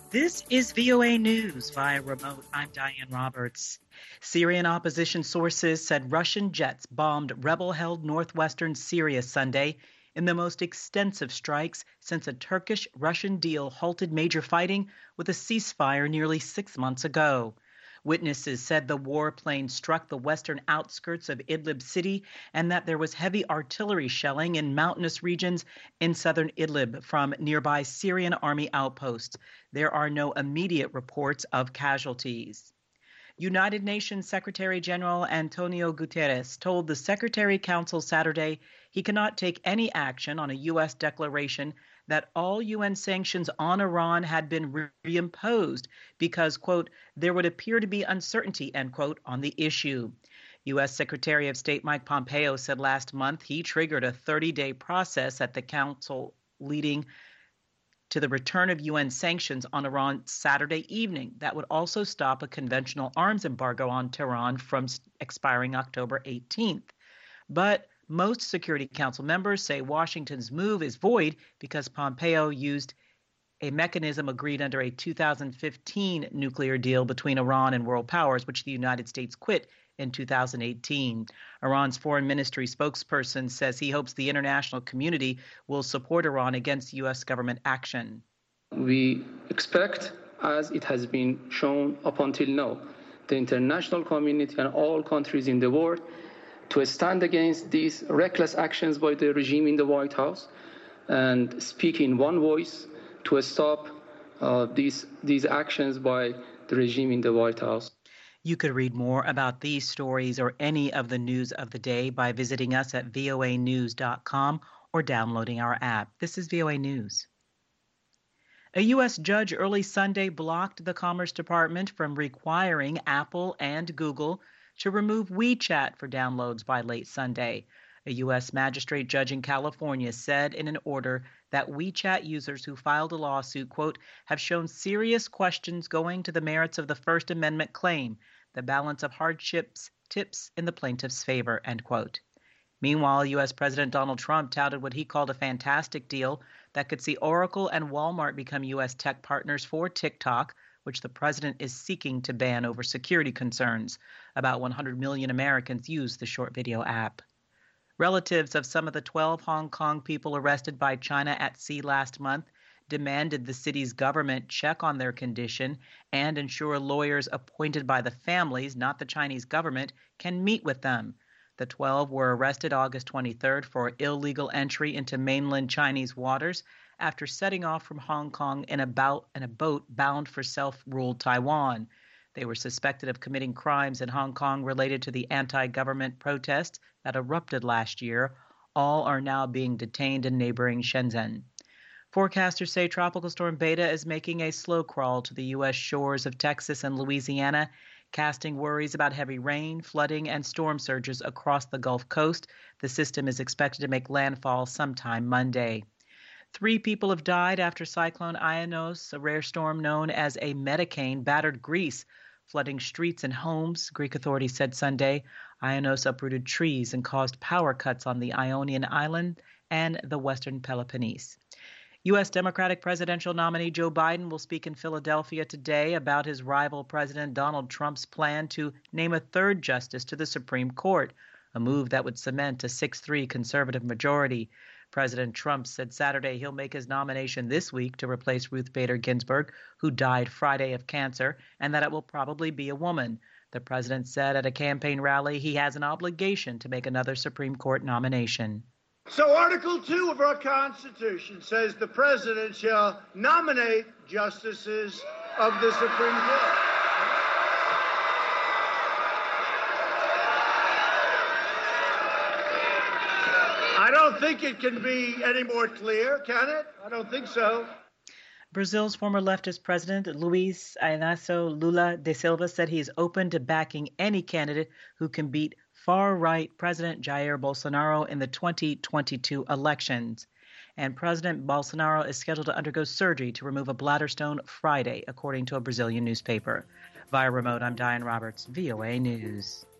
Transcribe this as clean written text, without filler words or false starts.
This is VOA News via remote. I'm Diane Roberts. Syrian opposition sources said Russian jets bombed rebel-held northwestern Syria Sunday in the most extensive strikes since a Turkish-Russian deal halted major fighting with a ceasefire nearly 6 months ago. Witnesses said the warplane struck the western outskirts of Idlib city and that there was heavy artillery shelling in mountainous regions in southern Idlib from nearby Syrian army outposts. There are no immediate reports of casualties. United Nations Secretary General Antonio Guterres told the Secretary Council Saturday he cannot take any action on a U.S. declaration that all UN sanctions on Iran had been reimposed because, quote, there would appear to be uncertainty, end quote, on the issue. U.S. Secretary of State Mike Pompeo said last month he triggered a 30-day process at the Council leading to the return of UN sanctions on Iran Saturday evening that would also stop a conventional arms embargo on Tehran from expiring October 18th. But most Security Council members say Washington's move is void because Pompeo used a mechanism agreed under a 2015 nuclear deal between Iran and world powers, which the United States quit in 2018. Iran's foreign ministry spokesperson says he hopes the international community will support Iran against U.S. government action. We expect, as it has been shown up until now, the international community and all countries in the world to stand against these reckless actions by the regime in the White House and speak in one voice to stop these actions by the regime in the White House. You could read more about these stories or any of the news of the day by visiting us at voanews.com or downloading our app. This is VOA News. A U.S. judge early Sunday blocked the Commerce Department from requiring Apple and Google to remove WeChat for downloads by late Sunday. A U.S. magistrate judge in California said in an order that WeChat users who filed a lawsuit, quote, have shown serious questions going to the merits of the First Amendment claim, the balance of hardships tips in the plaintiff's favor, end quote. Meanwhile, U.S. President Donald Trump touted what he called a fantastic deal that could see Oracle and Walmart become U.S. tech partners for TikTok, which the president is seeking to ban over security concerns. About 100 million Americans use the short video app. Relatives of some of the 12 Hong Kong people arrested by China at sea last month demanded the city's government check on their condition and ensure lawyers appointed by the families, not the Chinese government, can meet with them. The 12 were arrested August 23rd for illegal entry into mainland Chinese waters after setting off from Hong Kong in a boat bound for self-ruled Taiwan. They were suspected of committing crimes in Hong Kong related to the anti-government protests that erupted last year. All are now being detained in neighboring Shenzhen. Forecasters say Tropical Storm Beta is making a slow crawl to the U.S. shores of Texas and Louisiana, casting worries about heavy rain, flooding, and storm surges across the Gulf Coast. The system is expected to make landfall sometime Monday. 3 people have died after Cyclone Ianos, a rare storm known as a metacane, battered Greece, flooding streets and homes, Greek authorities said Sunday. Ianos uprooted trees and caused power cuts on the Ionian Island and the western Peloponnese. U.S. Democratic presidential nominee Joe Biden will speak in Philadelphia today about his rival President Donald Trump's plan to name a 3rd justice to the Supreme Court, a move that would cement a 6-3 conservative majority. President Trump said Saturday he'll make his nomination this week to replace Ruth Bader Ginsburg, who died Friday of cancer, and that it will probably be a woman. The president said at a campaign rally he has an obligation to make another Supreme Court nomination. So Article 2 of our Constitution says the president shall nominate justices of the Supreme Court. I don't think it can be any more clear, can it? I don't think so. Brazil's former leftist president, Luiz Inácio Lula da Silva, said he is open to backing any candidate who can beat far-right President Jair Bolsonaro in the 2022 elections. And President Bolsonaro is scheduled to undergo surgery to remove a bladder stone Friday, according to a Brazilian newspaper. Via remote, I'm Diane Roberts, VOA News.